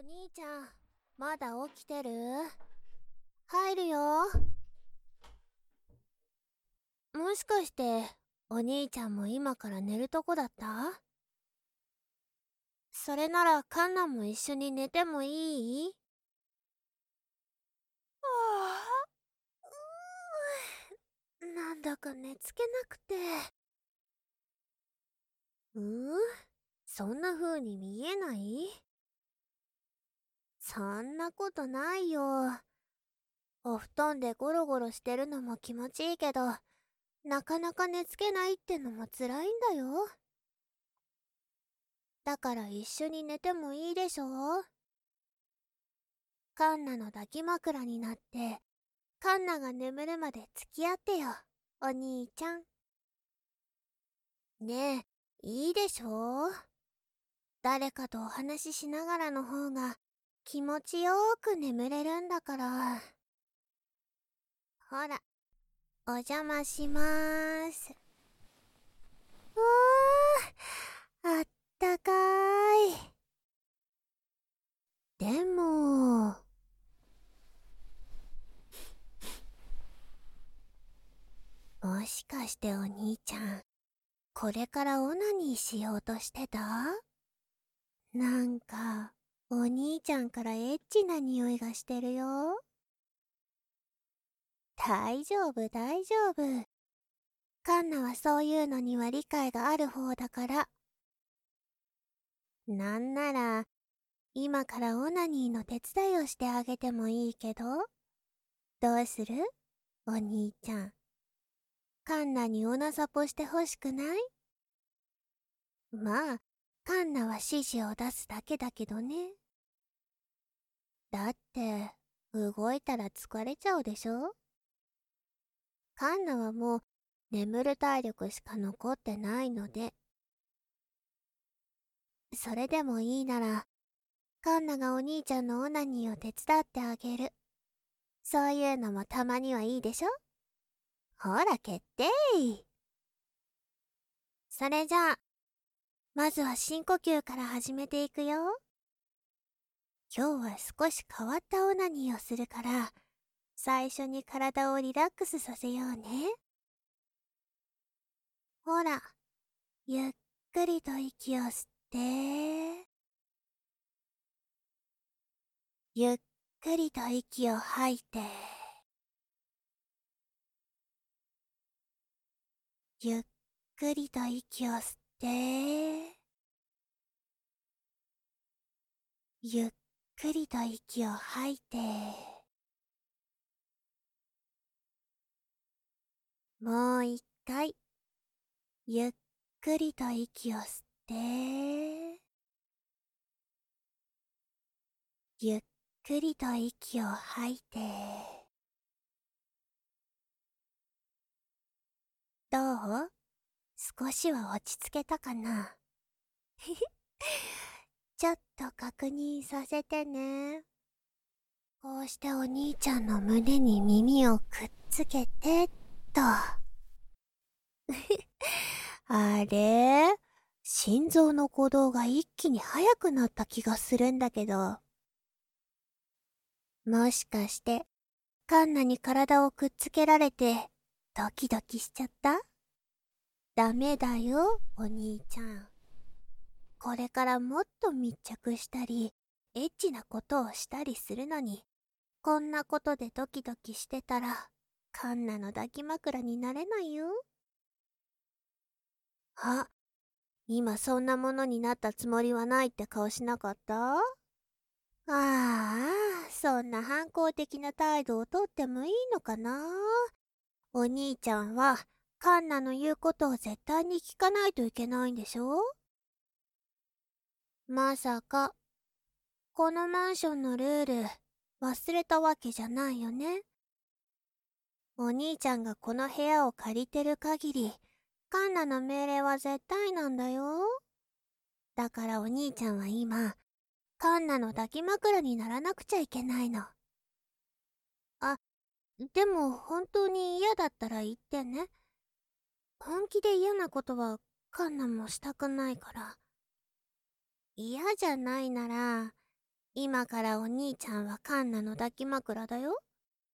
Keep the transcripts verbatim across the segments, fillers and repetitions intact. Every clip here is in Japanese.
兄ちゃん、まだ起きてる？入るよ。もしかして、お兄ちゃんも今から寝るとこだった？それならカンナも一緒に寝てもいい？ああ、うーん、なんだか寝つけなくて。うん？そんな風に見えない？そんなことないよ。お布団でゴロゴロしてるのも気持ちいいけど、なかなか寝つけないってのも辛いんだよ。だから一緒に寝てもいいでしょ？カンナの抱き枕になって、カンナが眠るまで付き合ってよ、お兄ちゃん。ねえ、いいでしょ？誰かとお話ししながらの方が気持ちよーく眠れるんだから。ほら、お邪魔しまーす。うわー、あったかーい。でも、もしかしてお兄ちゃん、これからオナニーしようとしてた？なんか、お兄ちゃんからエッチな匂いがしてるよ。大丈夫大丈夫。カンナはそういうのには理解がある方だから。なんなら、今からオナニーの手伝いをしてあげてもいいけど、どうする？お兄ちゃん。カンナにオナサポしてほしくない？まあ、カンナは指示を出すだけだけどね。だって、動いたら疲れちゃうでしょ？カンナはもう眠る体力しか残ってないので。それでもいいなら、カンナがお兄ちゃんのオナニーを手伝ってあげる。そういうのもたまにはいいでしょ？ほら決定。それじゃあ、まずは深呼吸から始めていくよ。今日は少し変わったオナニーをするから、最初に体をリラックスさせようね。ほら、ゆっくりと息を吸って、ゆっくりと息を吐いて、ゆっくりと息を吸って、ゆっくりと息を吐いて、もう一回、ゆっくりと息を吸って、ゆっくりと息を吐いて、どう？少しは落ち着けたかな？ちょっと確認させてね。こうしてお兄ちゃんの胸に耳をくっつけてっと。あれ？心臓の鼓動が一気に速くなった気がするんだけど。もしかして、カンナに体をくっつけられて、ドキドキしちゃった？ダメだよ、お兄ちゃん。これからもっと密着したり、エッチなことをしたりするのに、こんなことでドキドキしてたら、カンナの抱き枕になれないよ。あ、今そんなものになったつもりはないって顔しなかった？ああ、そんな反抗的な態度をとってもいいのかな？お兄ちゃんは、カンナの言うことを絶対に聞かないといけないんでしょ？まさか、このマンションのルール、忘れたわけじゃないよね。お兄ちゃんがこの部屋を借りてる限り、カンナの命令は絶対なんだよ。だからお兄ちゃんは今、カンナの抱き枕にならなくちゃいけないの。あ、でも本当に嫌だったら言ってね。本気で嫌なことはカンナもしたくないから。嫌じゃないなら、 今からお兄ちゃんはカンナの抱き枕だよ。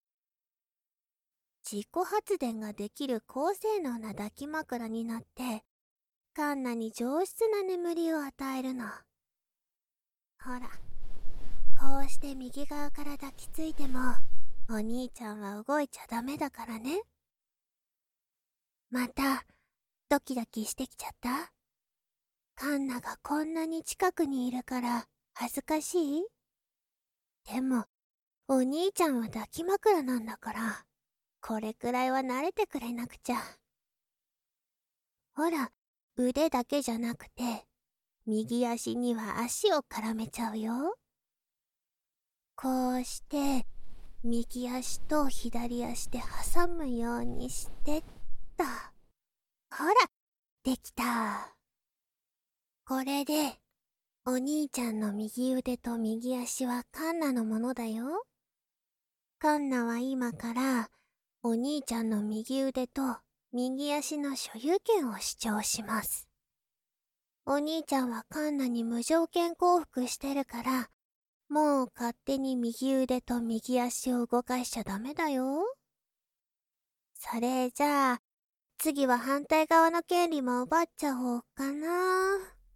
自己発電ができる高性能な抱き枕になって、カンナに上質な眠りを与えるの。ほら、こうして右側から抱きついても、お兄ちゃんは動いちゃダメだからね。また、ドキドキしてきちゃった？カンナがこんなに近くにいるから恥ずかしい？でも、お兄ちゃんは抱き枕なんだから、これくらいは慣れてくれなくちゃ。ほら、腕だけじゃなくて、右足には足を絡めちゃうよ。こうして、右足と左足で挟むようにしてっと。ほら、できた。これで、お兄ちゃんの右腕と右足はカンナのものだよ。カンナは今から、お兄ちゃんの右腕と右足の所有権を主張します。お兄ちゃんはカンナに無条件降伏してるから、もう勝手に右腕と右足を動かしちゃダメだよ。それじゃあ、次は反対側の権利も奪っちゃおうかな。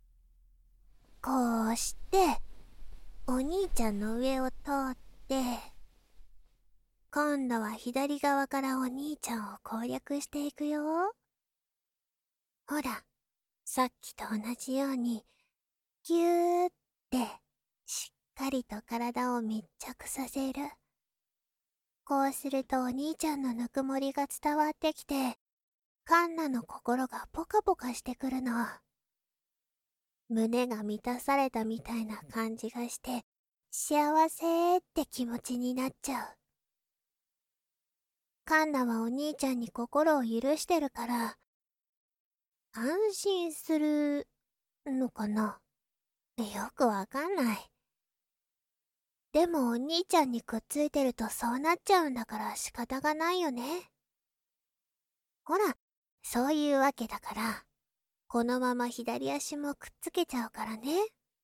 こうして、お兄ちゃんの上を通って、今度は左側からお兄ちゃんを攻略していくよ。ほら、さっきと同じように、ぎゅーってしっかりと体を密着させる。こうするとお兄ちゃんのぬくもりが伝わってきて、カンナの心がポカポカしてくるの。胸が満たされたみたいな感じがして、幸せって気持ちになっちゃう。カンナはお兄ちゃんに心を許してるから、安心するのかな？よくわかんない。でもお兄ちゃんにくっついてるとそうなっちゃうんだから仕方がないよね。ほら、そういうわけだから、このまま左足もくっつけちゃうからね。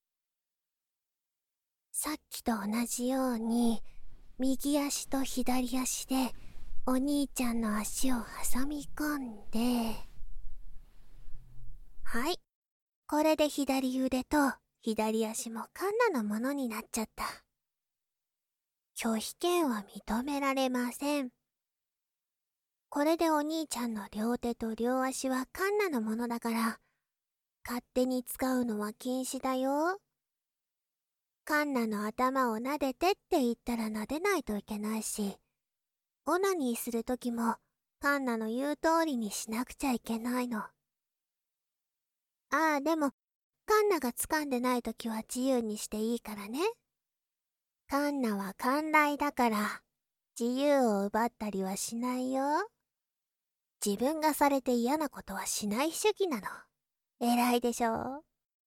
さっきと同じように、右足と左足でお兄ちゃんの足を挟み込んで、はい。これで左腕と左足もカンナのものになっちゃった。拒否権は認められません。これでお兄ちゃんの両手と両足はカンナのものだから、勝手に使うのは禁止だよ。カンナの頭を撫でてって言ったら撫でないといけないし、オナニーするときもカンナの言う通りにしなくちゃいけないの。ああ、でも、カンナが掴んでないときは自由にしていいからね。カンナは寛大だから、自由を奪ったりはしないよ。自分がされて嫌なことはしない主義なの。偉いでしょ。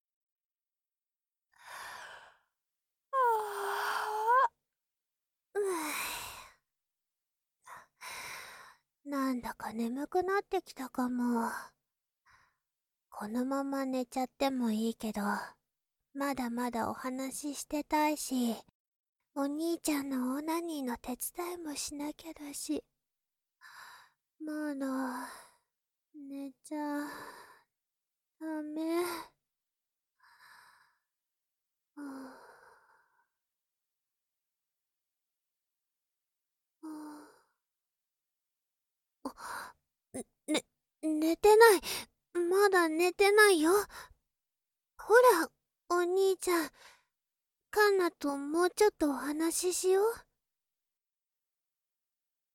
なんだか眠くなってきたかも。このまま寝ちゃってもいいけど、まだまだお話ししてたいし、お兄ちゃんのオナニーの手伝いもしなきゃだし、まだ寝ちゃダメ。はあね、寝てない。まだ寝てないよ。ほら、お兄ちゃん。カンナともうちょっとお話ししよう。